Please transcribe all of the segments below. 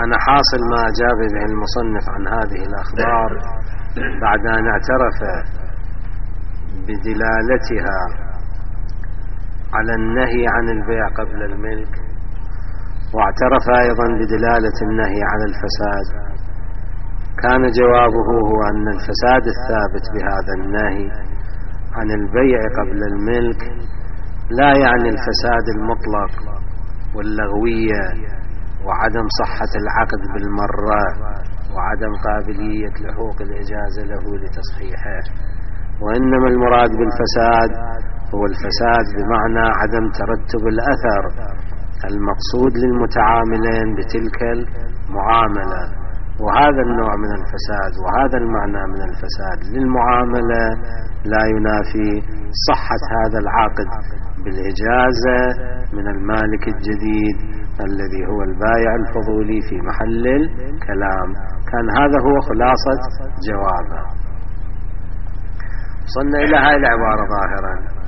كان حاصل ما أجاب به المصنف عن هذه الأخبار بعد أن اعترف بدلالتها على النهي عن البيع قبل الملك، واعترف أيضا بدلالة النهي على الفساد. كان جوابه هو أن الفساد الثابت بهذا النهي عن البيع قبل الملك لا يعني الفساد المطلق واللغوية وعدم صحة العقد بالمرة وعدم قابلية لحوق الإجازة له لتصحيحه، وإنما المراد بالفساد هو الفساد بمعنى عدم ترتب الأثر المقصود للمتعاملين بتلك المعاملة. وهذا النوع من الفساد وهذا المعنى من الفساد للمعاملة لا ينافي صحة هذا العقد بالإجازة من المالك الجديد الذي هو البائع الفضولي في محل الكلام. كان هذا هو خلاصة جوابه. وصلنا إلى هذه العبارة ظاهرا: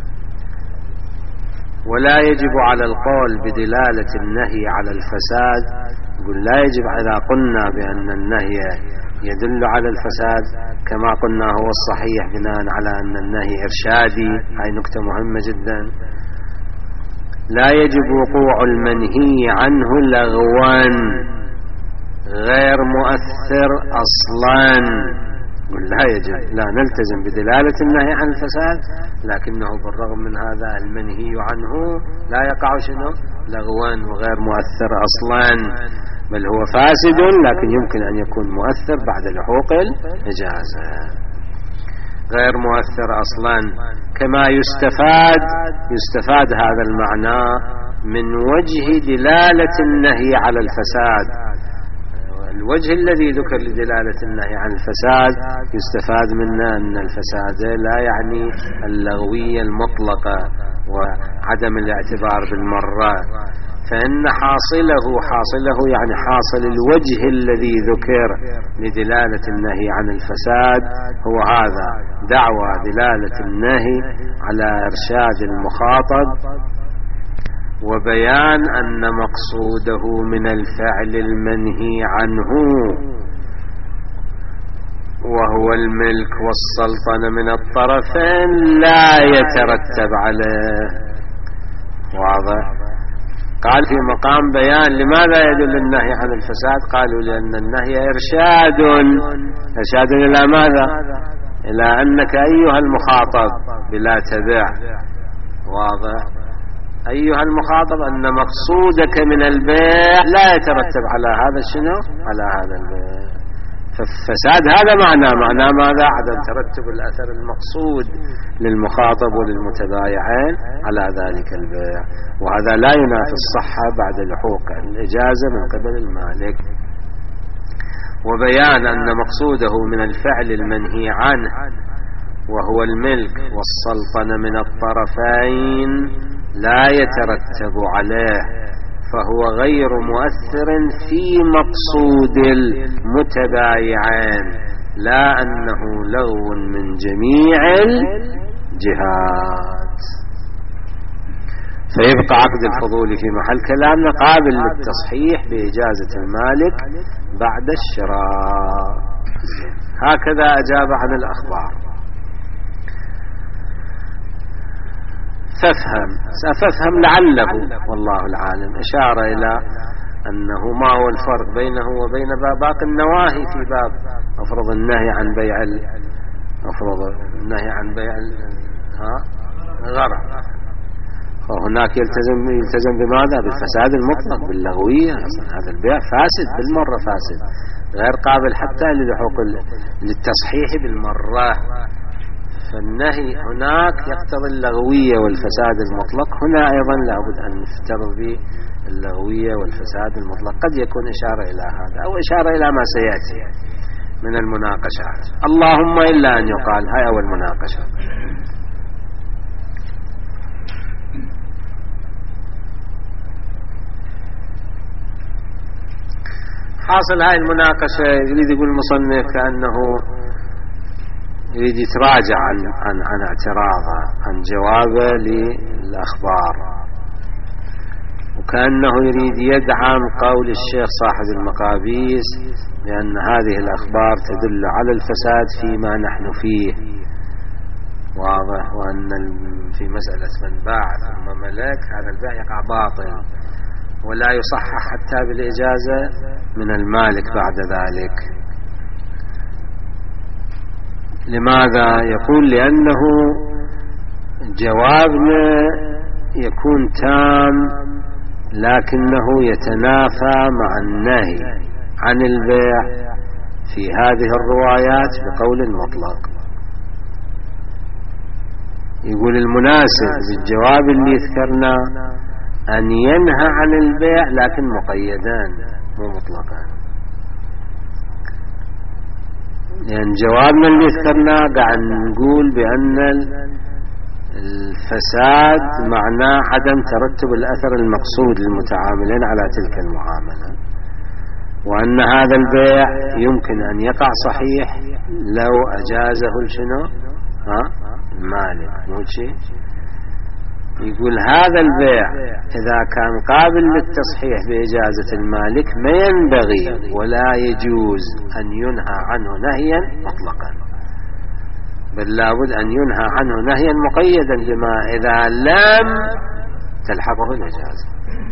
ولا يجب على القول بدلالة النهي على الفساد. يقول لا يجب إذا قلنا بأن النهي يدل على الفساد كما قلنا هو الصحيح بناء على أن النهي إرشادي. هاي نكتة مهمة جدا. لا يجب وقوع المنهي عنه لغوا غير مؤثر أصلا. لا يجب، لا نلتزم بدلالة النهي عن الفساد، لكنه بالرغم من هذا المنهي عنه لا يقع شنو لغوا وغير مؤثر أصلا، بل هو فاسد لكن يمكن أن يكون مؤثر بعد لحوق الإجازة. غير مؤثر أصلا كما يستفاد هذا المعنى من وجه دلالة النهي على الفساد. الوجه الذي ذكر لدلالة النهي عن الفساد يستفاد منه أن الفساد لا يعني اللغوية المطلقة وعدم الاعتبار بالمرة، فإن حاصله يعني حاصل الوجه الذي ذكر لدلالة النهي عن الفساد هو هذا: دعوى دلالة النهي على إرشاد المخاطب وبيان أن مقصوده من الفعل المنهي عنه وهو الملك والسلطنة من الطرفين لا يترتب عليه. واضح؟ قال في مقام بيان لماذا يدل النهي عن الفساد، قالوا لأن النهي إرشاد إلى ماذا؟ إلى أنك أيها المخاطب بلا تبع. واضح؟ أيها المخاطب أن مقصودك من البيع لا يترتب على هذا شنو؟ على هذا البيع. فالفساد هذا معنى ماذا؟ عدم ترتب الأثر المقصود للمخاطب وللمتبايعين على ذلك البيع، وهذا لا ينافي الصحة بعد لحوق الإجازة من قبل المالك. وبيان أن مقصوده من الفعل المنهي عنه وهو الملك والسلطنة من الطرفين لا يترتب عليه، فهو غير مؤثر في مقصود المتبايعين، لا أنه لغو من جميع الجهات. فيبقى عقد الفضول في محل كلامنا قابل للتصحيح بإجازة المالك بعد الشراء. هكذا أجاب عن الأخبار. سأفهم لعله والله العالم إشارة إلى أنه ما هو الفرق بينه وبين باقي النواهي في باب أفرض النهي عن بيع الغرض. وهناك يلتزم بماذا؟ بالفساد المطلق باللغوية. هذا البيع فاسد بالمرة، فاسد غير قابل حتى للتصحيح بالمرة. فالنهي هناك يقتضي اللغوية والفساد المطلق، هنا أيضا لابد أن نفترض باللغوية والفساد المطلق. قد يكون إشارة إلى هذا أو إشارة إلى ما سيأتي من المناقشات، اللهم إلا أن يقال هاي أول مناقشة. حاصل هاي المناقشة يريد يقول المصنف كأنه يريد يتراجع عن اعتراضه عن جوابه للأخبار، وكأنه يريد يدعم قول الشيخ صاحب المقابيس بأن هذه الأخبار تدل على الفساد فيما نحن فيه، واضح، وأن في مسألة من باع ثم ملك هذا البيع يقع باطل ولا يصحح حتى بالإجازة من المالك بعد ذلك. لماذا؟ يقول لأنه جوابنا يكون تام لكنه يتنافى مع النهي عن البيع في هذه الروايات بقول مطلق. يقول المناسب بالجواب اللي ذكرنا أن ينهى عن البيع لكن مقيدان مو مطلقا، لأن جوابنا اللي ذكرنا قاعد نقول بأن الفساد معناه عدم ترتب الأثر المقصود للمتعاملين على تلك المعاملة، وأن هذا البيع يمكن أن يقع صحيح لو أجازه المالك، مو شيء. يقول هذا البيع إذا كان قابل للتصحيح بإجازة المالك ما ينبغي ولا يجوز أن ينهى عنه نهيا مطلقا، بل لابد أن ينهى عنه نهيا مقيدا بما إذا لم تلحقه الإجازة،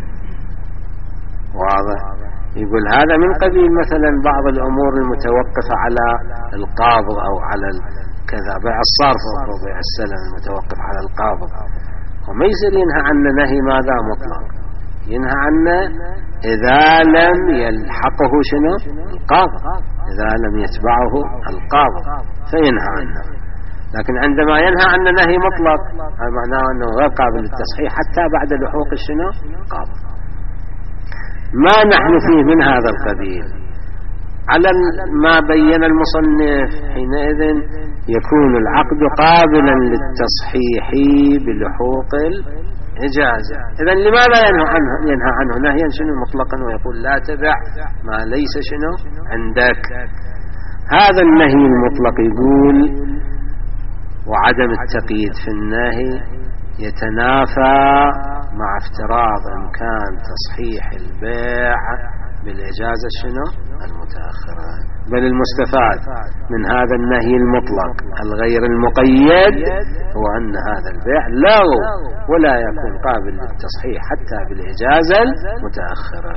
واضح. يقول هذا من قبيل مثلا بعض الأمور المتوقفة على القابض أو على كذا، بيع الصرف أو بيع السلم المتوقف على القابض، وما يصير ينهى عنه نهي ماذا مطلق، ينهى عنه إذا لم يلحقه القابض، إذا لم يتبعه القابض فينهى عنه. لكن عندما ينهى عنه نهي مطلق هذا معناه أنه غير قابل للتصحيح حتى بعد لحوق القابض. ما نحن فيه من هذا القبيل على ما بين المصنف، حينئذ يكون العقد قابلا للتصحيح بلحوق الإجازة. إذن لماذا ينهى عنه نهيا مطلقا ويقول لا تبع ما ليس عندك؟ هذا النهي المطلق يقول وعدم التقييد في النهي يتنافى مع افتراض إمكان تصحيح البيع بالإجازة المتأخرة، بل المستفاد من هذا النهي المطلق الغير المقيد هو أن هذا البيع لا ولا يكون قابل للتصحيح حتى بالإجازة المتأخرة.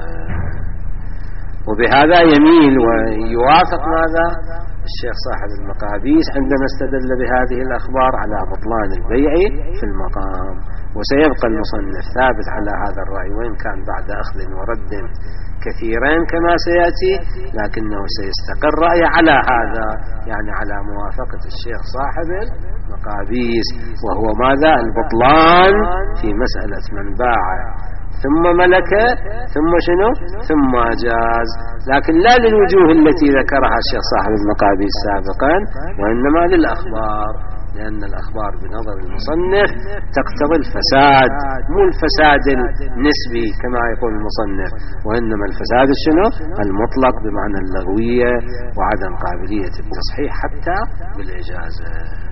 وبهذا يميل ويوافق ماذا الشيخ صاحب المقابيس عندما استدل بهذه الأخبار على بطلان البيع في المقام. وسيبقى المصنف ثابت على هذا الرأي وإن كان بعد أخذ ورد كثيرين كما سيأتي، لكنه سيستقر رأي على هذا، يعني على موافقة الشيخ صاحب المقابيس، وهو ماذا البطلان في مسألة من باع ثم ملك ثم ثم أجاز، لكن لا للوجوه التي ذكرها الشيخ صاحب المقابيس سابقا، وإنما للأخبار، لأن الأخبار بنظر المصنف تقتضي الفساد، مو الفساد النسبي كما يقول المصنف، وإنما الفساد المطلق بمعنى اللغوية وعدم قابلية التصحيح حتى بالإجازة.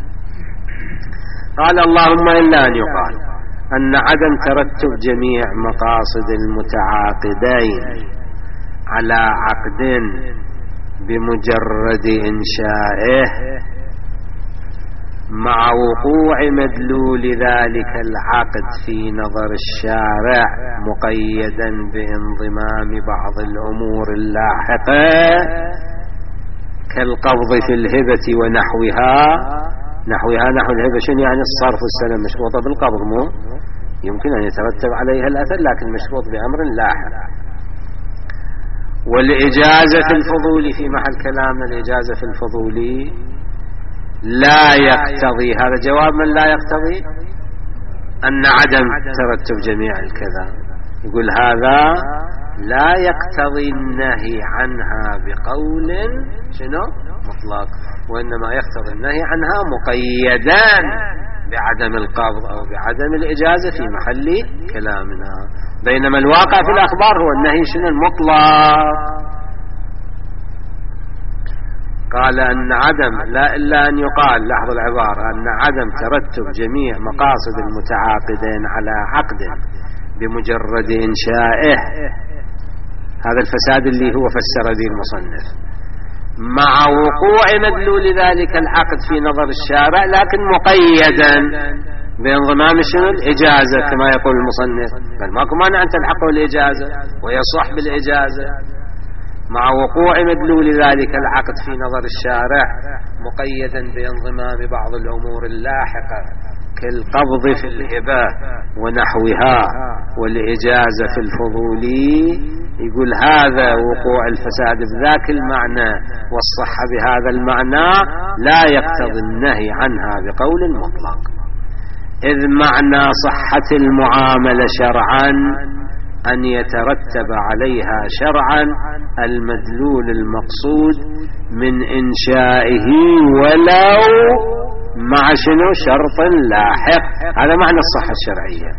قال اللهم إلا أن يقال أن عدم ترتب جميع مقاصد المتعاقدين على عقد بمجرد إنشائه مع وقوع مدلول ذلك العقد في نظر الشارع مقيدا بانضمام بعض الأمور اللاحقة كالقبض في الهبة ونحوها. نحو الهبة شنو يعني؟ الصرف والسلم مشروطة بالقبض، مو يمكن أن يترتب عليها الأثر لكن مشروط بأمر لاحق. والإجازة في الفضول في محل كلامنا الإجازة في الفضول لا يقتضي، هذا جواب من لا يقتضي أن عدم ترتب جميع الكذا، يقول هذا لا يقتضي النهي عنها بقول مطلق، وإنما يقتضي النهي عنها مقيدان بعدم القبض أو بعدم الإجازة في محل كلامنا، بينما الواقع في الأخبار هو النهي المطلق. قال أن عدم لا إلا أن يقال، لاحظوا العبارة، أن عدم ترتب جميع مقاصد المتعاقدين على عقد بمجرد إنشائه، هذا الفساد اللي هو فسر به المصنف، مع وقوع مدلول ذلك العقد في نظر الشارع، لكن مقيدا بانضمام شنو؟ الإجازة كما يقول المصنف، بل ماكو مانع أن تلحقه الإجازة ويصح بالإجازة، مع وقوع مدلول ذلك العقد في نظر الشارع مقيدا بانضمام بعض الأمور اللاحقة كالقبض في الهبة ونحوها والإجازة في الفضولي. يقول هذا وقوع الفساد بذاك المعنى والصحة بهذا المعنى لا يقتضي النهي عنها بقول مطلق، إذ معنى صحة المعاملة شرعا أن يترتب عليها شرعا المدلول المقصود من إنشائه ولو مع شنو؟ شرط لاحق. هذا معنى الصحة الشرعية.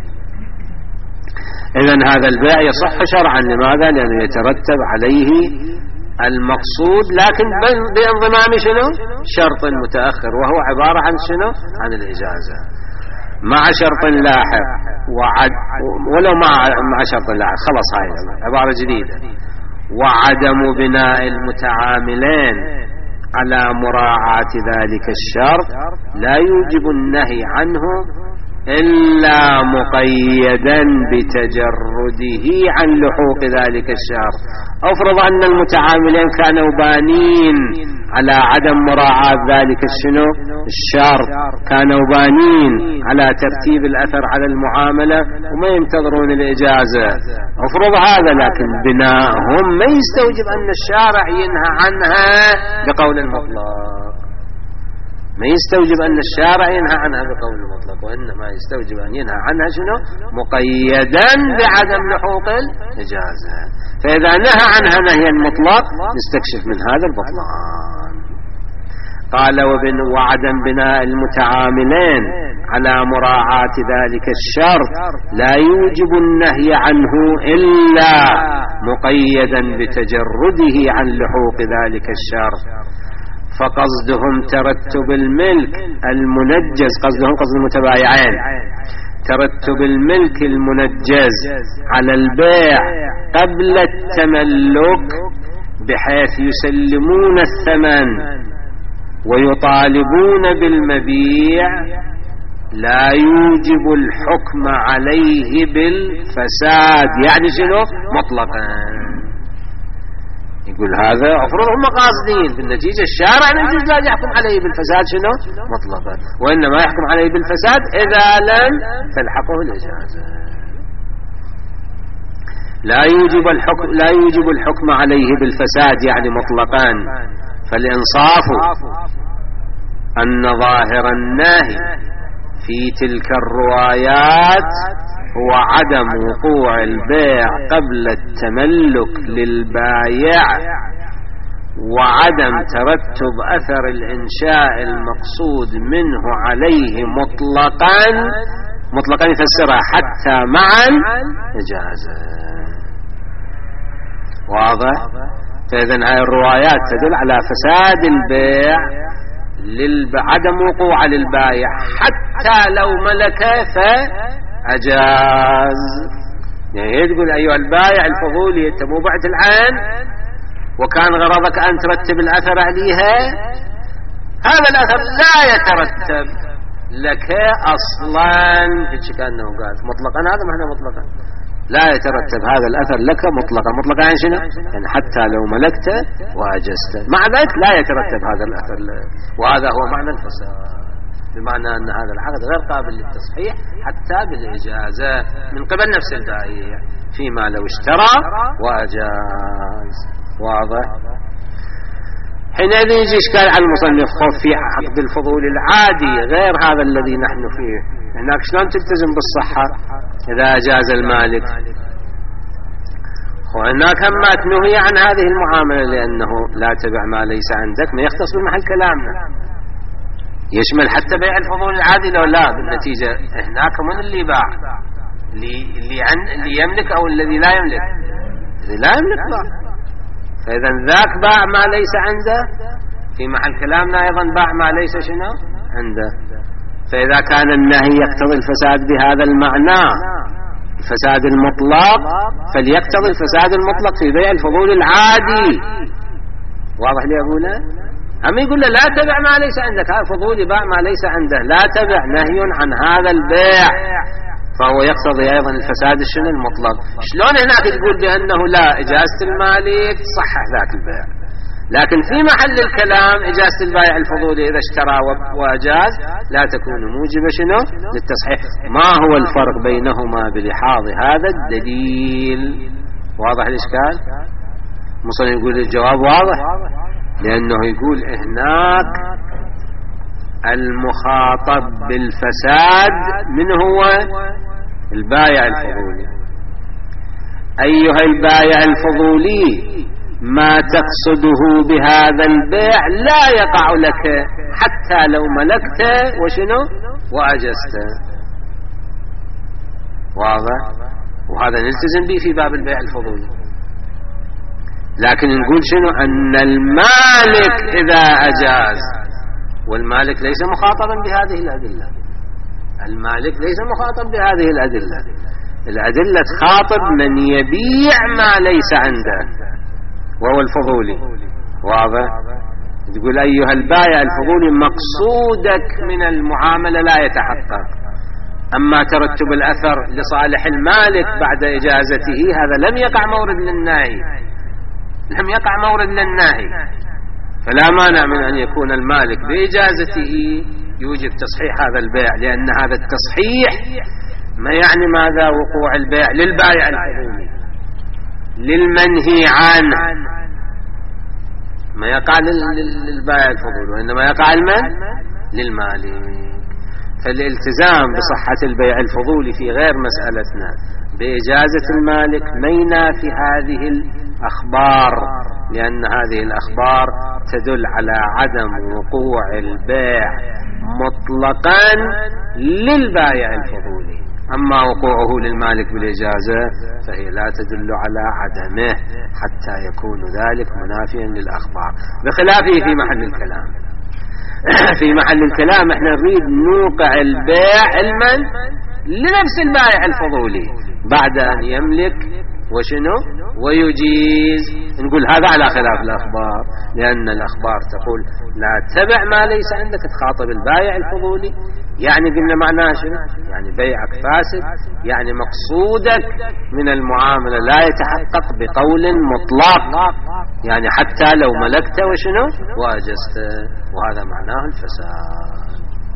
إذن هذا البيع يصح شرعا، لماذا؟ لأنه يترتب عليه المقصود لكن بانضمام شنو؟ شرط متأخر، وهو عبارة عن شنو؟ عن الإجازة مع شرط لاحق، ولو مع شرط لاحق خلص، هاي عبارة جديدة. وعدم بناء المتعاملين على مراعاة ذلك الشرط لا يوجب النهي عنه إلا مقيدا بتجرده عن لحوق ذلك الشرط. أفرض أن المتعاملين كانوا بانين على عدم مراعاة ذلك الشرط، كانوا بانين على ترتيب الأثر على المعاملة وما ينتظرون الإجازة، أفرض هذا، لكن بناءهم ما يستوجب أن الشارع ينهى عنها بقول المطلق، ما يستوجب أن الشارع ينهى عنها بقول المطلق، وإنما يستوجب أن ينهى عنها شنو؟ مقيدا بعدم لحوق الإجازة. فإذا نهى عنها نهيا مطلق نستكشف من هذا البطلان. قال وعدم بناء المتعاملين على مراعاة ذلك الشرط لا يوجب النهي عنه إلا مقيدا بتجرده عن لحوق ذلك الشرط. فقصدهم ترتب الملك المنجز، قصدهم قصد المتبايعين، ترتب الملك المنجز على البيع قبل التملك بحيث يسلمون الثمن ويطالبون بالمبيع لا يوجب الحكم عليه بالفساد. يعني شنو؟ مطلقا. يقول هذا أفرض هم قاصدين، بالنتيجة الشارع نجوز لا يحكم عليه بالفساد شنو؟ مطلقا، وإنما يحكم عليه بالفساد إذا لم تلحقه الإجازة. لا يوجب الحكم عليه بالفساد يعني مطلقا. فالإنصاف أن ظاهر النهي في تلك الروايات هو عدم وقوع البيع قبل التملك للبايع، وعدم ترتب أثر الإنشاء المقصود منه عليه مطلقا يفسرها حتى مع الإجازة. واضح؟ فإذن هاي الروايات تدل على فساد البيع عدم وقوع للبايع حتى لو ملك فأجاز. يعني تقول أيها البايع الفضولي أنت مو بعت العين وكان غرضك أن ترتب الأثر عليها، هذا الأثر لا يترتب لك أصلا، كأنه قال مطلقا، هذا معنى مطلقا لا يترتب هذا الأثر لك مطلقا يعني شنو؟ يعني حتى لو ملكت وأجزت، مع ذلك لا يترتب هذا الأثر وهذا هو معنى الفساد، بمعنى أن هذا العقد غير قابل للتصحيح حتى بالإجازة من قبل نفس البائع فيما لو اشترى وأجاز. واضح؟ حينئذ يجي إشكال على المصنف خوف في عقد الفضول العادي غير هذا الذي نحن فيه. هناك شلون تلتزم بالصحة إذا أجاز المالك؟ وهناك هم ما تنهي عن هذه المعاملة، لأنه لا تبع ما ليس عندك ما يختص بمحل كلامنا، يشمل حتى بيع الفضول العادي لو لا. بالنتيجة هناك من اللي باع، اللي يملك أو الذي لا يملك؟ الذي لا يملك باع. فإذا ذاك باع ما ليس عنده، في محل كلامنا أيضا باع ما ليس شنو عنده. فإذا كان النهي يقتضي الفساد بهذا المعنى الفساد المطلق فليقتضي الفساد المطلق في بيع الفضول العادي. واضح لي أقوله؟ أما يقول له لا تبع ما ليس عندك، هذا فضول يباع ما ليس عنده، لا تبع نهي عن هذا البيع، فهو يقتضي أيضا الفساد الشنو المطلق. شلون هناك تقول بأنه لا إجازة المالك تصحح ذاك البيع، لكن في محل الكلام إجازة البائع الفضولي إذا اشترى وأجاز لا تكون موجبة شنو للتصحيح. ما هو الفرق بينهما بلحاظ هذا الدليل؟ واضح الإشكال؟ مصنف يقول الجواب واضح، لأنه يقول هناك المخاطب بالفساد من هو؟ البائع الفضولي. أيها البائع الفضولي، ما تقصده بهذا البيع لا يقع لك حتى لو ملكت وشنو وأجزت. واضح؟ وهذا نلتزم به في باب البيع الفضولي. لكن نقول شنو؟ أن المالك إذا أجاز، والمالك ليس مخاطبا بهذه الأدلة، المالك ليس مخاطب بهذه الأدلة، الأدلة تخاطب من يبيع ما ليس عنده وهو الفضولي. واضح؟ تقول أيها البائع الفضولي مقصودك من المعاملة لا يتحقق، أما ترتب الأثر لصالح المالك بعد إجازته هذا لم يقع مورد للنهي، لم يقع مورد للنهي، فلا مانع من أن يكون المالك بإجازته يوجب تصحيح هذا البيع، لأن هذا التصحيح ما يعني ماذا؟ وقوع البيع للبائع الفضولي، للمنهي عنه، ما يقع للبائع الفضولي، وإنما يقع المن للمالك. فالالتزام بصحة البيع الفضولي في غير مسألتنا بإجازة المالك ما ينافي هذه الأخبار، لأن هذه الأخبار تدل على عدم وقوع البيع مطلقا للبائع الفضولي، أما وقوعه للمالك بالإجازة فهي لا تدل على عدمه حتى يكون ذلك منافيا للأخبار، بخلافه في محل الكلام. في محل الكلام احنا نريد نوقع البيع علما لنفس البائع الفضولي بعد أن يملك وشنو ويجيز. نقول هذا على خلاف الأخبار، لأن الأخبار تقول لا تبع ما ليس عندك، تخاطب البائع الفضولي، يعني قلنا معناها شنو؟ يعني بيعك فاسد، يعني مقصودك من المعاملة لا يتحقق بقول مطلق، يعني حتى لو ملكت وشنو وأجزت، وهذا معناه الفساد.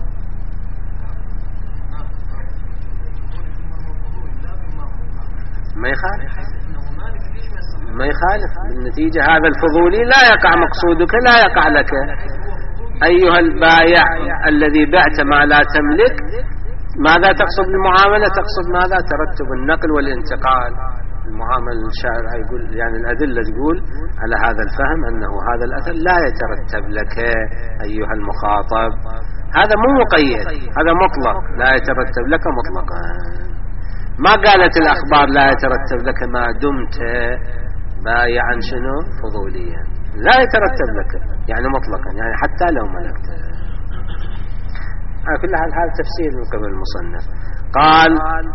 ما يخالف بالنتيجة، هذا الفضولي لا يقع مقصودك، لا يقع لك. أيها البائع الذي بعت ما لا تملك، ماذا تقصد بالمعاملة؟ تقصد ماذا؟ ترتب النقل والانتقال. المعامل الشارع يقول يعني الأدلة تقول على هذا الفهم أنه هذا الأثر لا يترتب لك أيها المخاطب، هذا مو مقيد، هذا مطلق، لا يترتب لك مطلقا. ما قالت الأخبار لا يترتب لك ما دمت بايعا شنو فضوليا، لا يترتب لك يعني مطلقا، يعني حتى لو ملكت. على كل حال هذا تفسير من قبل المصنف. قال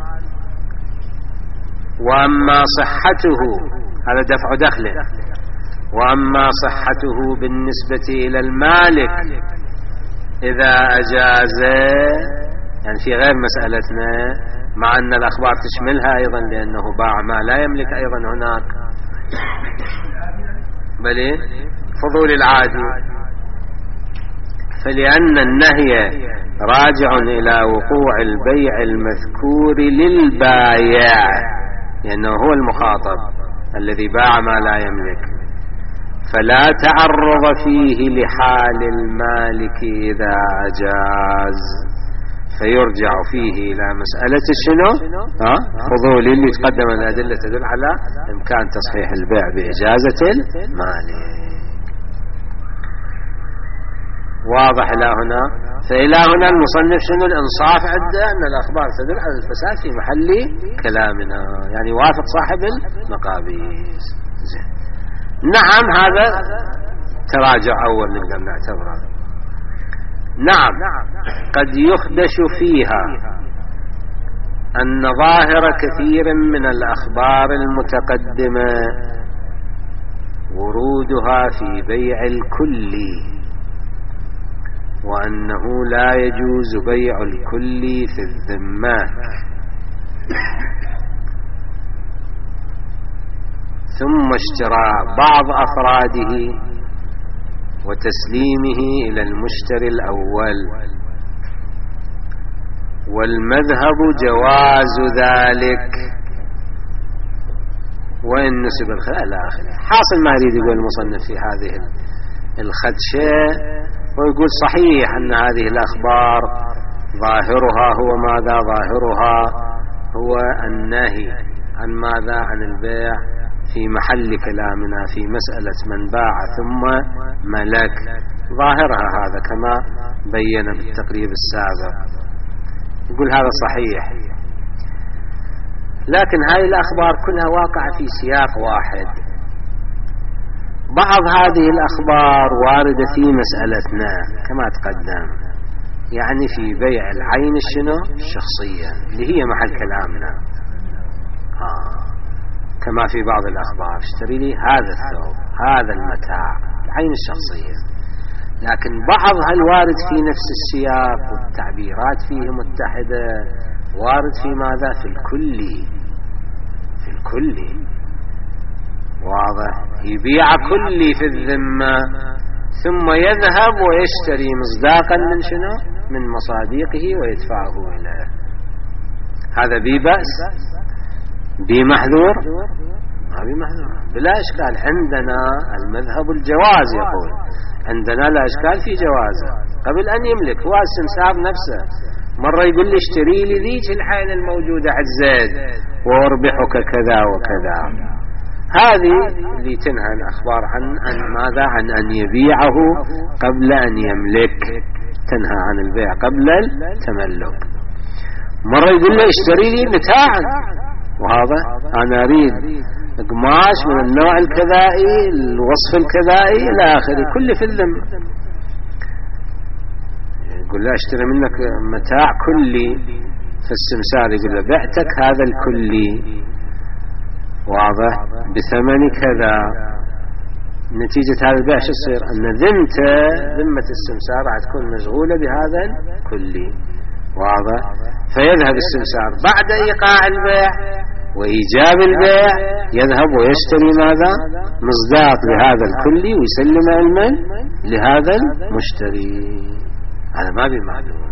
وأما صحته، هذا دفع دخله، وأما صحته بالنسبة إلى المالك إذا أجاز، يعني في غير مسألتنا، مع أن الأخبار تشملها أيضا لأنه باع ما لا يملك أيضا هناك، بل فضول العادي. فلأن النهي راجع إلى وقوع البيع المذكور للبايع، لأنه هو المخاطب الذي باع ما لا يملك، فلا تعرض فيه لحال المالك إذا أجاز، فيرجع فيه إلى مسألة الشنو فضول اللي تقدم الأدلة تدل على إمكان تصحيح البيع بإجازة المالك. واضح إلى هنا؟ فإلى هنا المصنف شنو الإنصاف عنده أن الأخبار تدل على الفساد في محل كلامنا، يعني وافق صاحب المقابيس. نعم هذا تراجع أول نقدر نعتبره. نعم قد يخدش فيها أن ظاهر كثير من الأخبار المتقدمة ورودها في بيع الكل، وأنه لا يجوز بيع الكل في الذمات، ثم اشتراء بعض أفراده وتسليمه إلى المشتري الأول، والمذهب جواز ذلك وإن نسب الخلاء إلى آخره. حاصل ما يريد يقول المصنف في هذه الخدشة، ويقول صحيح أن هذه الأخبار ظاهرها هو ماذا؟ ظاهرها هو النهي عن ماذا؟ عن البيع في محل كلامنا في مسألة من باع ثم ملك، ظاهرها هذا كما بين بالتقريب السابق. يقول هذا صحيح، لكن هذه الأخبار كلها واقعة في سياق واحد. بعض هذه الأخبار واردة في مسألتنا كما تقدم، يعني في بيع العين الشخصية اللي هي محل كلامنا، كما في بعض الأخبار اشتري لي هذا الثوب هذا المتاع، العين الشخصية. لكن بعضها الوارد في نفس السياق والتعبيرات فيه متحدة وارد في ماذا؟ في الكل، في الكل واضح، يبيع كلي في الذمة ثم يذهب ويشتري مصداقا من شنو؟ من مصاديقه ويدفعه إليه. هذا ببأس بمحذور؟ ما بمحذور بلا إشكال. عندنا المذهب الجواز، يقول عندنا لا إشكال في جوازه قبل أن يملك هو السمسار نفسه. مرة يقول لي اشتري لي ذيك الحين الموجودة على الزيد واربحك كذا وكذا. هذه اللي تنهى الأخبار عن ماذا؟ عن أن يبيعه قبل أن يملك، تنهى عن البيع قبل التملك. مرة يقول لي اشتري لي متاعا، وهذا أنا أريد قماش من النوع الكذائي الوصف الكذائي إلى آخره، كل في الذمة. يقول له اشتري منك متاع كلي، فالسمسار يقول له بعتك هذا الكلي واضح بثمن كذا. نتيجة هذا البيع شو تصير؟ أن ذمة السمسار راح تكون مشغولة بهذا الكلي واضح. فيذهب السمسار بعد إيقاع البيع وإيجاب البيع يذهب ويشتري ماذا؟ مصداق لهذا الكلي ويسلم المال لهذا المشتري. هذا ما بمعلوم.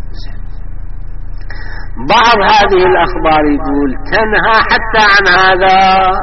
بعض هذه الأخبار يقول تنهى حتى عن هذا،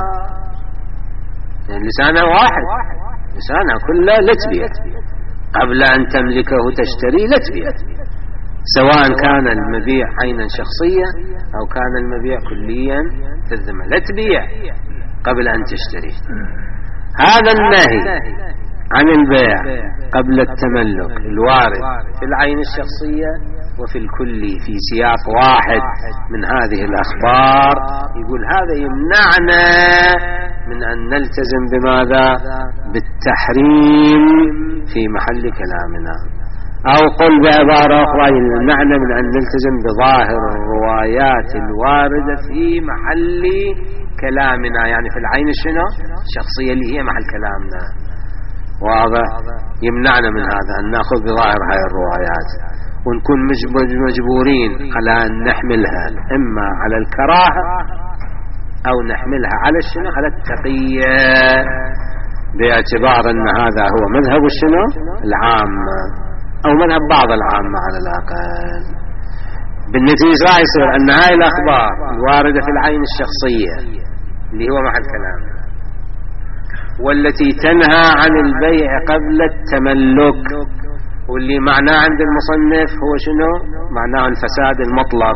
يعني لسانها واحد، لسانها كله لا تبيع قبل أن تملكه تشتري، لا تبيع، سواء كان المبيع عينا شخصية أو كان المبيع كليا في الذمة، لا تبيع قبل أن تشتري. هذا النهي عن البيع قبل التملك الوارد في العين الشخصية وفي الكل في سياق واحد من هذه الأخبار، يقول هذا يمنعنا من أن نلتزم بماذا؟ بالتحريم في محل كلامنا، أو قل بعبارة أخرى يمنعنا من أن نلتزم بظاهر الروايات الواردة في محل كلامنا، يعني في العين الشخصية اللي هي محل كلامنا واضح. يمنعنا من هذا أن نأخذ بظاهر هذه الروايات، ونكون مجبورين على أن نحملها إما على الكراهة أو نحملها على على التقية، باعتبار أن هذا هو مذهب العامة أو مذهب بعض العامة على الأقل. بالنتيجة راح يصير أن هاي الأخبار الواردة في العين الشخصية اللي هو محل كلامنا، والتي تنهى عن البيع قبل التملك، واللي معناه عند المصنف هو شنو؟ معناه الفساد المطلق.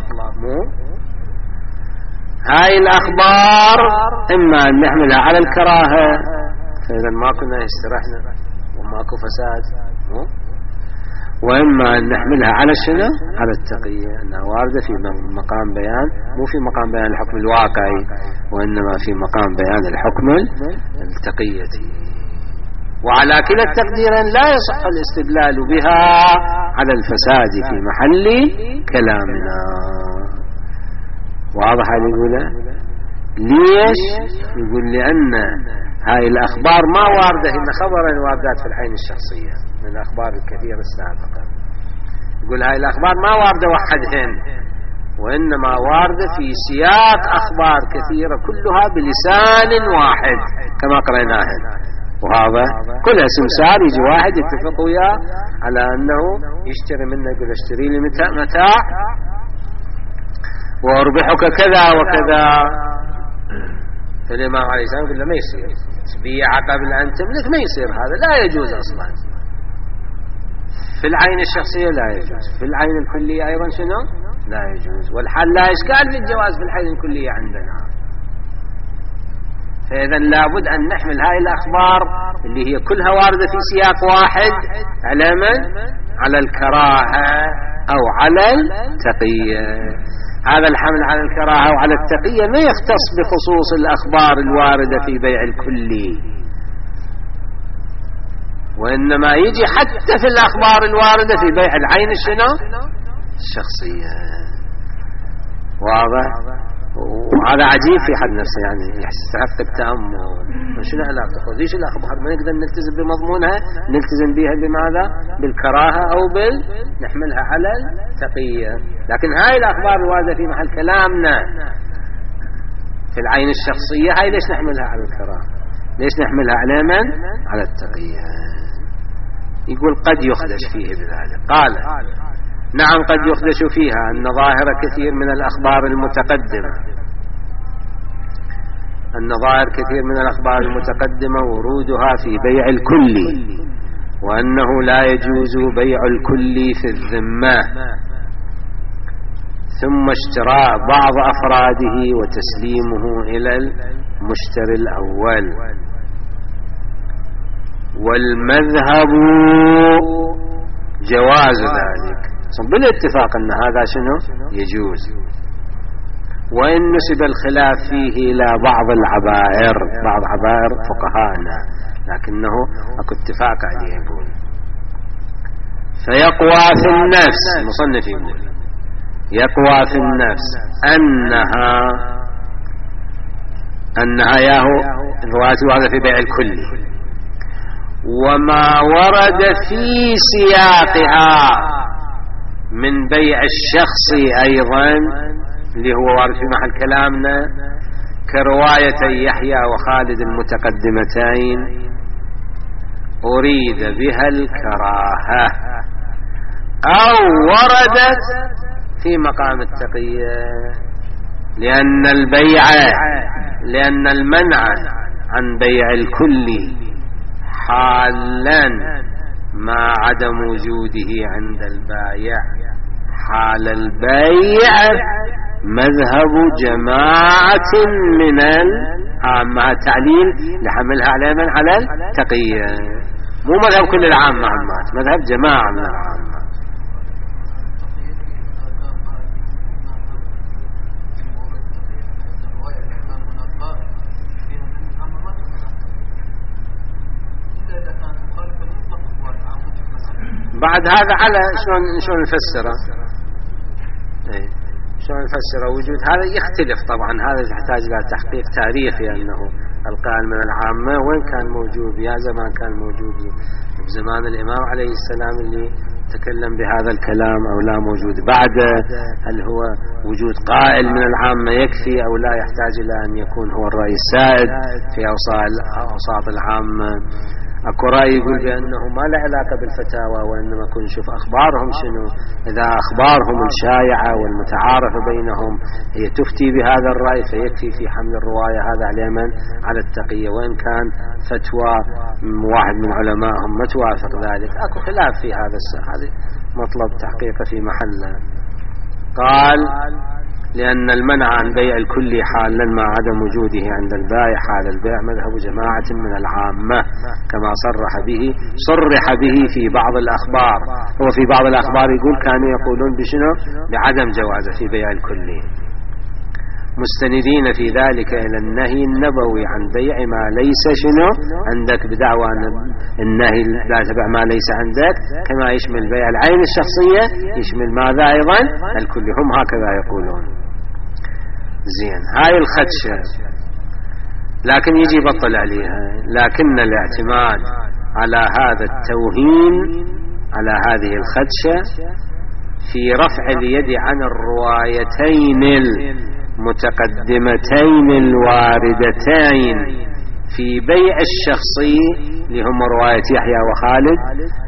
هاي الأخبار إما أن نحملها على الكراهة، فإذا ما كنا يسترحنا وماكو فساد، وإما أن نحملها على على التقية، أنها واردة في مقام بيان، مو في مقام بيان الحكم الواقعي، وإنما في مقام بيان الحكم التقية. وعلى كلا التقديرين لا يصح الاستدلال بها على الفساد في محل كلامنا. واضح اللي يقوله؟ ليش؟ يقول لأن هاي الأخبار ما واردة، إن خبرا واردات في العين الشخصية من الأخبار الكثيرة السابقة. يقول هاي الأخبار ما واردة وحدهن، وإنما واردة في سياق أخبار كثيرة كلها بلسان واحد كما قرأناها. وهذا كلها سمسار، يجي واحد يتفق وياه على أنه يشتري منه، يقول اشتري لي متاع وأربحك كذا وكذا. فالإمام عليه السلام يقول له ما يصير تبيع قبل أن تملك، ما يصير، هذا لا يجوز أصلا. في العين الشخصية لا يجوز، في العين الكلية أيضا شنو؟ لا يجوز. والحال لا إشكال في الجواز في العين الكلية عندنا. فإذا لابد أن نحمل هاي الأخبار اللي هي كلها واردة في سياق واحد على من؟ على الكراهة أو على التقية. هذا الحمل على الكراهة وعلى التقية ما يختص بخصوص الأخبار الواردة في بيع الكلي، وإنما يجي حتى في الأخبار الواردة في بيع العين الشخصية. واضح؟ وهذا عجيب في حد نفسه، يعني يستحق التأمل. شنو علاقة؟ ليش الأخبار ما نقدر نلتزم بمضمونها؟ نلتزم بها بماذا؟ بالكراهة أو نحملها على التقية. لكن هاي الأخبار الواردة في محل كلامنا في العين الشخصية، هاي ليش نحملها على الكراهة؟ ليش نحملها على من؟ على التقية. يقول قد يخدش فيه بذلك. قال نعم قد يخدش فيها أن ظاهر كثير من الأخبار المتقدمة ورودها في بيع الكلي، وأنه لا يجوز بيع الكلي في الذمة، ثم اشتراء بعض أفراده وتسليمه إلى المشتري الأول. والمذهب جواز ذلك بالاتفاق أن هذا شنو يجوز، وإن نسب الخلاف فيه إلى بعض عبائر فقهاءنا، لكنه أكو اتفاق عليه. يقول فيقوى في النفس، المصنف يقول يقوى في النفس أنها ياهو الرواية هذا في بيع الكلي، وما ورد في سياقها من بيع الشخص أيضا اللي هو وارد في محل كلامنا كرواية يحيى وخالد المتقدمتين أريد بها الكراهة، أو وردت في مقام التقية، لأن المنع عن بيع الكل حالا مع عدم وجوده عند البائع حال البيع مذهب جماعة من العامة. تعليل لحملها على من؟ على التقية، مو مذهب كل العامة، مذهب جماعة من العامة. بعد هذا على شلون نفسره؟ شلون نفسره؟ وجود هذا يختلف طبعا، هذا يحتاج إلى تحقيق تاريخي أنه القائل من العامة وين كان موجود، يا زمان كان موجود بزمان الإمام عليه السلام اللي تكلم بهذا الكلام أو لا موجود بعده؟ هل هو وجود قائل من العامة يكفي أو لا يحتاج إلى أن يكون هو الرأي السائد في أوساط العامة؟ اكو رأي يقول بأنه ما له علاقة بالفتاوى، وإنما كن نشوف أخبارهم شنو، إذا أخبارهم الشائعة والمتعارفة بينهم هي تفتي بهذا الرأي فيكفي في حمل الرواية هذا على من؟ على التقية، وإن كان فتوى واحد من علمائهم ما توافق ذلك. أكو خلاف في هذا هذا مطلب تحقيقه في محله. قال لأن المنع عن بيع الكل حالا مع عدم وجوده عند البائع حال البيع مذهب جماعة من العامة، كما صرح به في بعض الأخبار. هو في بعض الأخبار يقول كانوا يقولون بشنو؟ بعدم جوازه في بيع الكل، مستندين في ذلك إلى النهي النبوي عن بيع ما ليس شنو عندك، بدعوى أن النهي لا تبع ما ليس عندك كما يشمل بيع العين الشخصية يشمل ماذا أيضا؟ الكل. هم هكذا يقولون. زين هاي الخدشة، لكن يجي بطل عليها. لكن الاعتماد على هذا التوهين، على هذه الخدشة، في رفع اليد عن الروايتين المتقدمتين الواردتين في بيع الشخصي اللي هم رواية يحيى وخالد،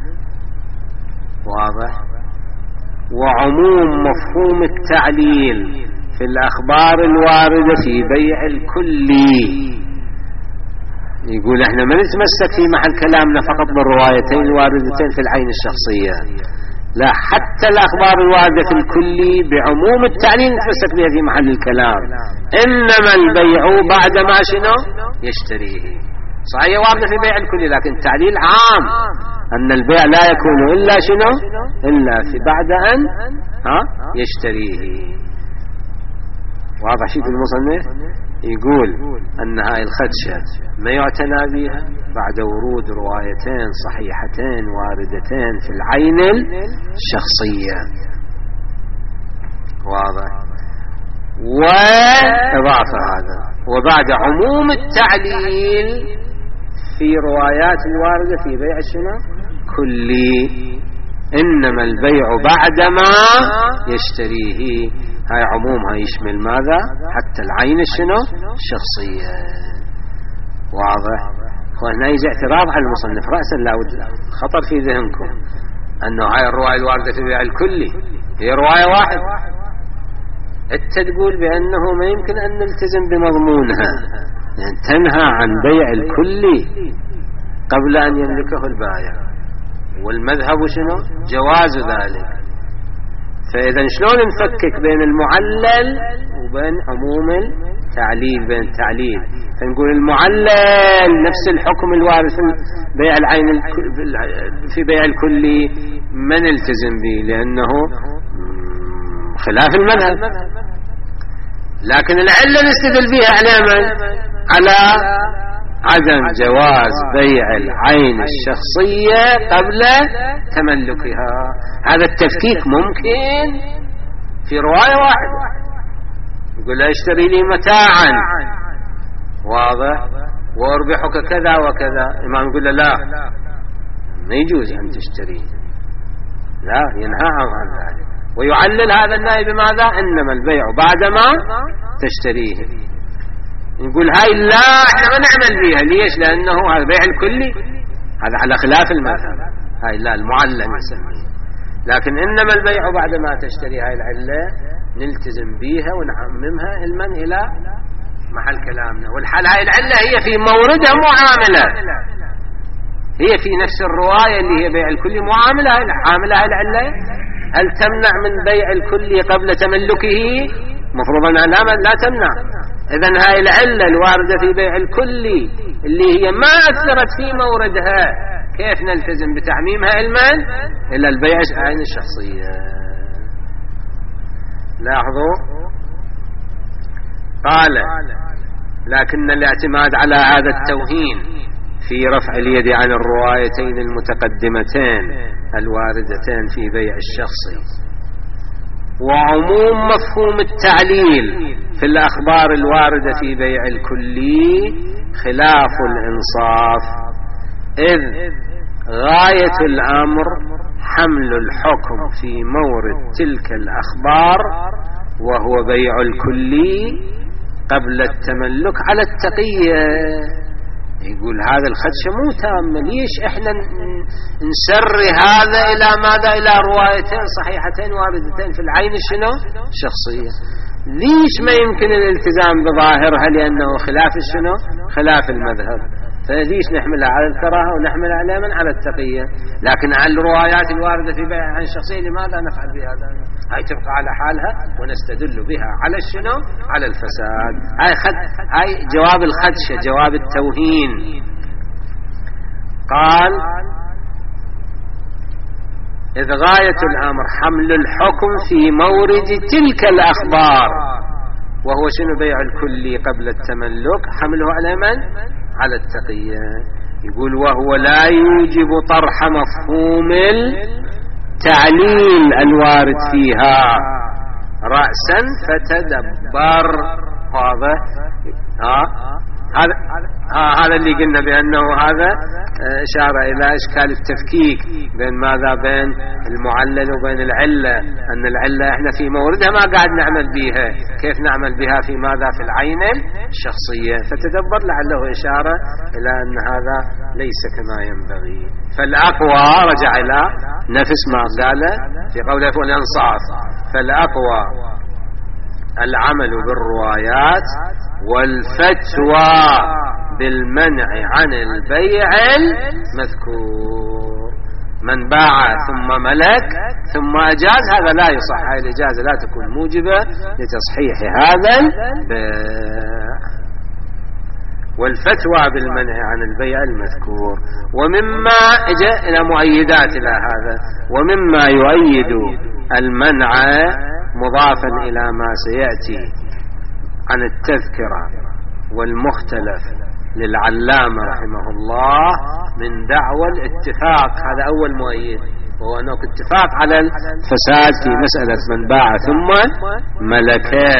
واضح، وعموم مفهوم التعليل في الأخبار الواردة في بيع الكلي. يقول احنا ما نتمسك في محل كلامنا فقط بالروايتين الواردتين في العين الشخصية، لا، حتى الأخبار الواردة في الكلي بعموم التعليل نتمسك بها في محل الكلام. إنما البيع بعد ما شنو يشتريه. صحيح واردة في بيع الكلي، لكن التعليل عام أن البيع لا يكون إلا شنو إلا في بعد أن يشتريه. واضح شيء في المصنف؟ يقول أن هاي الخدشة ما يعتنى بها بعد ورود روايتين صحيحتين واردتين في العين الشخصية. واضح. وإضافة هذا وبعد عموم التعليل في روايات الواردة في بيع الشنو كلي. إنما البيع بعدما يشتريه، هاي عمومها يشمل ماذا؟ حتى العين الشنو الشخصية. واضح. وهنا يجي اعتراض على المصنف رأسا، لا خطر في ذهنكم أنه هاي الرواية الواردة في بيع الكلي هي رواية واحدة، انت تقول بأنه ما يمكن أن نلتزم بمضمونها، يعني تنهى عن بيع الكلي قبل أن يملكه البائع، والمذهب شنو جواز ذلك. فإذا شلون نفكك بين المعلل وبين عموم التعليل؟ بين التعليل فنقول المعلل نفس الحكم الوارد في بيع العين في بيع الكلي ما نلتزم به لأنه خلاف المذهب، لكن العلة نستدل بها على عدم جواز بيع العين الشخصية قبل تملكها. هذا التفكيك ممكن في رواية واحدة، يقول لا اشتري لي متاعا، واضح، واربحك كذا وكذا، الإمام يقول له لا، ما يجوز أن تشتري، لا، ينهى عن ذلك. ويعلل هذا النهي بماذا؟ إنما البيع بعدما تشتريه. يقول هاي لا، احنا ما نعمل بيها. ليش؟ لأنه هذا بيع الكلي، هذا على خلاف المذهب، هاي لا المعلل نسميه. لكن إنما البيع بعدما تشتري، هاي العلة نلتزم بيها ونعممها علما إلى محل كلامنا. والحال هاي العلة هي في موردها معاملة، هي في نفس الرواية اللي هي بيع الكلي معاملة. عاملة هاي العلة هل تمنع من بيع الكلي قبل تملكه؟ مفروضا لا تمنع. إذن هاي العلة الواردة في بيع الكلي اللي هي ما أثرت في موردها، كيف نلتزم بتعميمها علما إلى البيع العين الشخصية؟ لاحظوا، قال لكن الاعتماد على هذا التوهين في رفع اليد عن الروايتين المتقدمتين الواردتين في بيع الشخصي وعموم مفهوم التعليل في الأخبار الواردة في بيع الكلي خلاف الإنصاف، إذ غاية الأمر حمل الحكم في مورد تلك الأخبار وهو بيع الكلي قبل التملك على التقية. يقول هذا الخدشة مو تامة، ليش احنا نسري هذا إلى ماذا؟ إلى روايتين صحيحتين واردتين في العين الشنو الشخصية. ليش ما يمكن الالتزام بظاهرها؟ لأنه خلاف الشنو خلاف المذهب. فليش نحملها على الكراهة ونحملها على التقية؟ لكن على الروايات الواردة في بيع العين الشخصية لماذا نفعل بهذا؟ هاي تبقى على حالها ونستدل بها على الشنو على الفساد. هاي جواب الخدشة، جواب التوهين. قال إذ غاية الأمر حمل الحكم في مورد تلك الأخبار وهو شنو بيع الكلي قبل التملك، حمله على من؟ على التقية. يقول وهو لا يوجب طرح مفهوم التعليل الوارد فيها رأسا فتدبر. واضح؟ هذا اللي قلنا بأنه هذا إشارة إلى إشكال التفكيك بين ماذا بين المعلل وبين العلة، أن العلة إحنا في موردها ما قاعد نعمل بها، كيف نعمل بها في ماذا في العين الشخصية. فتدبر لعله إشارة إلى أن هذا ليس كما ينبغي. فالأقوى رجع إلى نفس ما قال في قوله والإنصاف، فالأقوى العمل بالروايات والفتوى بالمنع عن البيع المذكور. من باع ثم ملك ثم أجاز هذا لا يصح، هذه الإجازة لا تكون موجبة لتصحيح هذا البيع. والفتوى بالمنع عن البيع المذكور. ومما إلى مؤيدات إلى هذا، ومما يؤيد المنع مضافا إلى ما سيأتي عن التذكرة والمختلف للعلامة رحمه الله من دعوى الاتفاق. هذا أول مؤيد، وهو أنه اتفاق على الفساد في مسألة من باع ثم ملكه.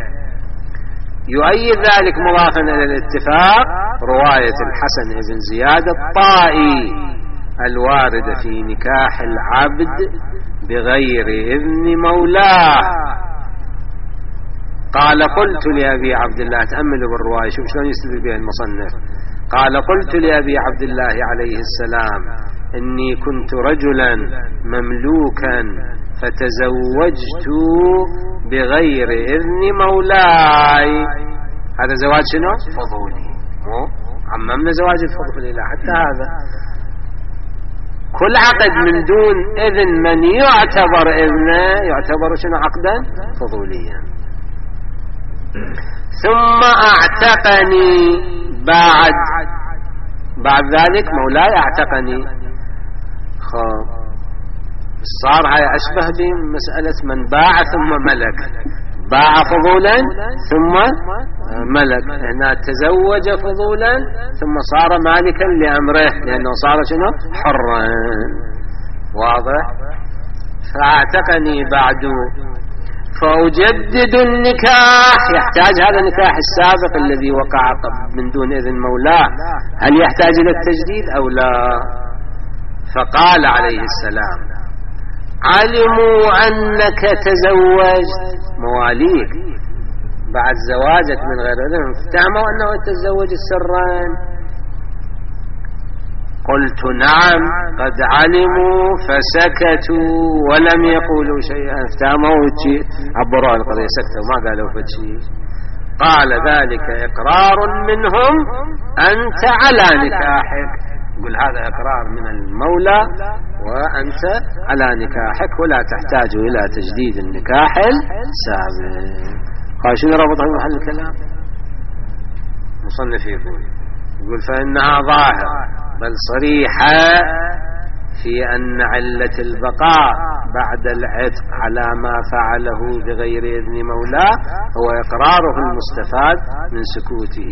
يؤيد ذلك مضافا إلى الاتفاق رواية الحسن بن زياد الطائي الواردة في نكاح العبد بغير إذن مولاه. قال قلت لأبي عبد الله، تأملوا بالرواية شوف شلون يستدل بها المصنف. قال قلت لأبي عبد الله عليه السلام إني كنت رجلا مملوكا فتزوجت بغير إذن مولاي. هذا زواج شنو؟ فضولي، مو عممنا زواج الفضولي، لا حتى هذا كل عقد من دون إذن من يعتبر إذنه يعتبر شنو؟ عقدا فضوليا. ثم اعتقني بعد ذلك مولاي اعتقني. صار هاي أشبه بمسألة من باع ثم ملك، باع فضولا ثم ملك، هنا تزوج فضولا ثم صار مالكا لأمره لأنه صار شنو؟ حرا. واضح؟ فاعتقني بعد فأجدد النكاح. يحتاج هذا النكاح السابق الذي وقع من دون إذن مولاه، هل يحتاج إلى التجديد أو لا؟ فقال عليه السلام علموا أنك تزوجت، مواليك بعد زواجك من غير إذن افتهموا أنه تزوج سرا. قلت نعم قد علموا فسكتوا ولم يقولوا شيئا. افتهموا عبروا القضية، سكتوا ما قالوا فشيء. قال ذلك إقرار منهم أنت على نكاحك. يقول هذا إقرار من المولى وأنت على نكاحك ولا تحتاج إلى تجديد النكاح السابق. قال شنو ربط محل الكلام؟ مصنف يقول فإنها ظاهر بل صريحة في أن علة البقاء بعد العتق على ما فعله بغير إذن مولاه هو إقراره المستفاد من سكوته.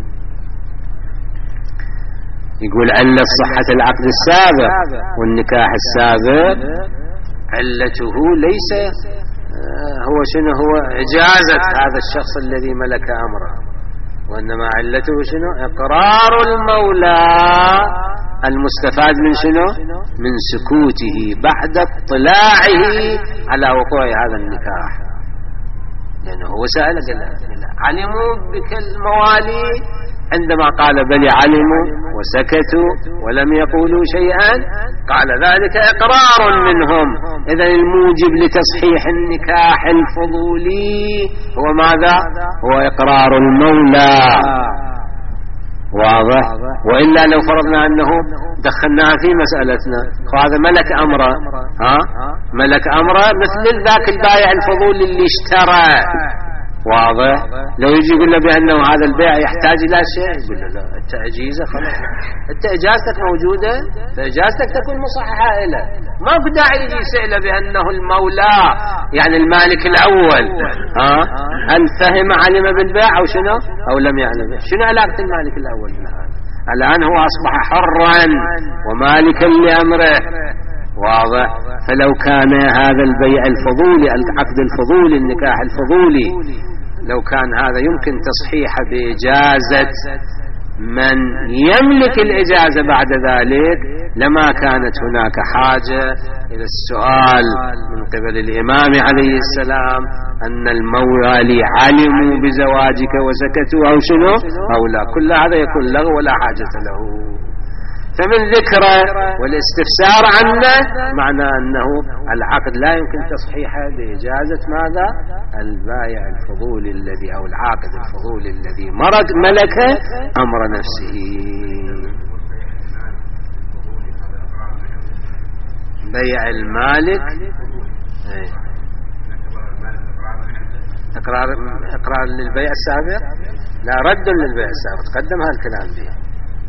يقول علة صحة العقد السابق والنكاح السابق علته ليس هو شنو؟ هو إجازة هذا الشخص الذي ملك أمره، وإنما علته شنو؟ إقرار المولى المستفاد من شنو؟ من سكوته بعد اطلاعه على وقوع هذا النكاح. لأنه هو سأل علموا بك الموالي عندما قال بل علموا وسكتوا ولم يقولوا شيئا، قال ذلك إقرار منهم. إذن الموجب لتصحيح النكاح الفضولي هو ماذا؟ هو إقرار المولى. واضح؟ وإلا لو فرضنا أنه دخلناها في مسألتنا فهذا ملك أمره، ملك أمره مثل ذاك البائع الفضولي اللي اشترى. واضح؟ لو يجي يقول له بأنه هذا البيع يحتاج إلى شيء، يقول له لا أنت أجيزة خلاص، أنت إجازتك موجودة فإجازتك تكون مصححة له، ما في داعي يجي يسأله بأنه المولى يعني المالك الأول هل فهم علم بالبيع أو شنو أو لم يعلم. شنو علاقة المالك الأول بالآن؟ الآن هو أصبح حرا ومالكا لأمره. واضح؟ فلو كان هذا البيع الفضولي العقد الفضولي النكاح الفضولي لو كان هذا يمكن تصحيحه بإجازة من يملك الإجازة بعد ذلك لما كانت هناك حاجة إلى السؤال من قبل الإمام عليه السلام أن الموالي علموا بزواجك وسكتوا أو شنو أو لا. كل هذا يكون لغو ولا حاجة له. فمن ذكره والاستفسار عنه معنى أنه العقد لا يمكن تصحيحه بإجازة ماذا؟ البائع الفضولي الذي أو العاقد الفضولي الذي ملك أمر نفسه. بيع المالك إقرار للبيع السابق، لا رد للبيع السابق، تقدم هالكلام به.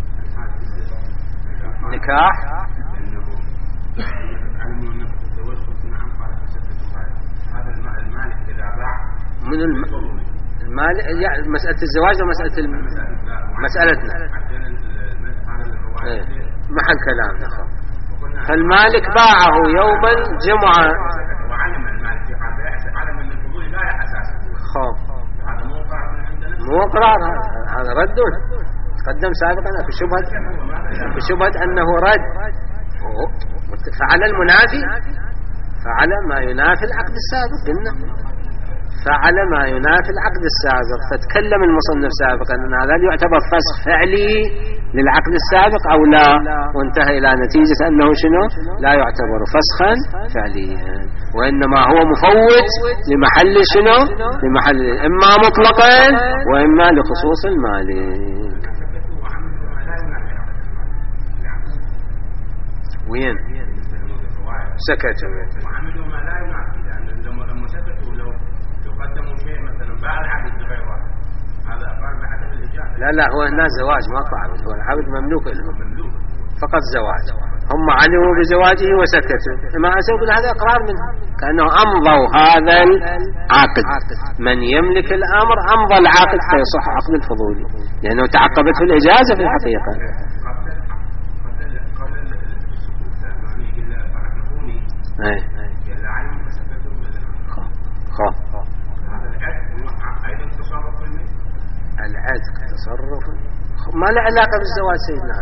نكاح من المال يعني مسألة الزواج ومسألة مسألتنا محل كلامنا. فالمالك باعه يوم الجمعة وعلم المالك في علم أن الفضول لا أساس هذا مو إقرار، هذا رد تقدم سابقا في شبهة أنه رد. فعل المنافي، فعل ما ينافي العقد السابق، قلنا فعل ما ينافي العقد السابق. فتكلم المصنف سابقا أن هذا يعتبر فسخ فعلي للعقد السابق أو لا، وانتهى إلى نتيجة أنه شنو لا يعتبر فسخا فعليا، وإنما هو مفوت لمحل شنو، لمحل إما مطلقا وإما لخصوص المالك. وين سكتوا وعملوا ما لا ينافي، لأن لما سكتوا لو قدموا شيء مثلا باع العبد بغير واحد هذا أقرار بعدم الإجازة. لا هو هنا زواج ما عبد، هو العبد مملوك لهم فقط زواج، هم علموا بزواجه وسكتوا. ما أقول هذا إقرار منهم، كأنه أمضوا هذا العقد. من يملك الأمر أمضى العقد فيصح عقد الفضولي لأنه تعقبته الإجازة في الحقيقة. العتق تصرف ما له علاقة بالزواج سيدنا.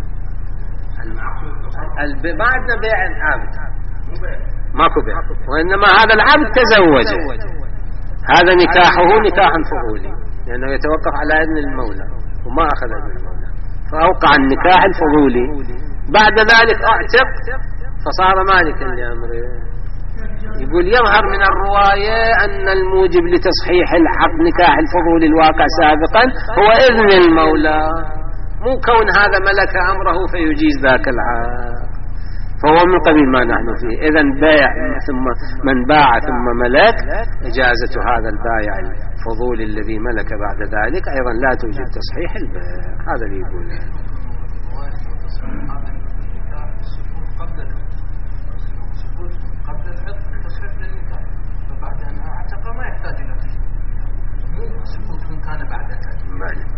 ما عندنا بيع العبد، ماكو بيع، وإنما هذا العبد تزوج، هذا نكاحه نكاح فضولي لأنه يتوقف على إذن المولى وما أخذ إذن المولى، فأوقع النكاح الفضولي. بعد ذلك أعتق فصار مالكا لأمره. يقول يظهر من الرواية أن الموجب لتصحيح العقد نكاح الفضول الواقع سابقا هو إذن المولى، مو كون هذا ملك أمره فيجيز ذاك العقد، فهو من قبيل ما نحن فيه. إذن بيع ثم من باع ثم ملك، إجازة هذا البائع الفضول الذي ملك بعد ذلك أيضا لا توجد تصحيح البيع. هذا اللي يقوله. قبل العتق تصحيح للنكاح، فبعد أن أعتق ما يحتاج إلى مو سكوت كان بعد العتق.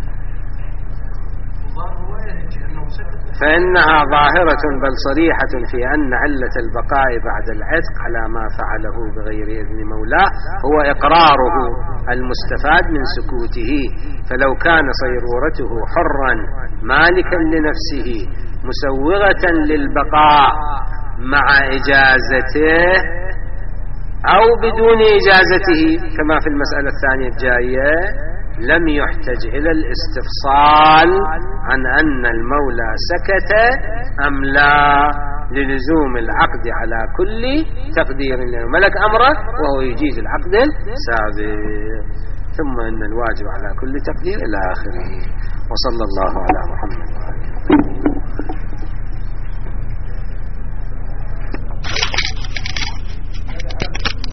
فإنها ظاهرة بل صريحة في أن علة البقاء بعد العتق على ما فعله بغير إذن مولاه هو إقراره المستفاد من سكوته. فلو كان صيرورته حرا مالكا لنفسه مسوغة للبقاء مع إجازته أو بدون إجازته كما في المسألة الثانية الجاية، لم يحتج إلى الاستفصال عن أن المولى سكت أم لا للزوم العقد على كل تقدير ملك أمره وهو يجيز العقد السابق، ثم إن الواجب على كل تقدير إلى آخره. وصلى الله على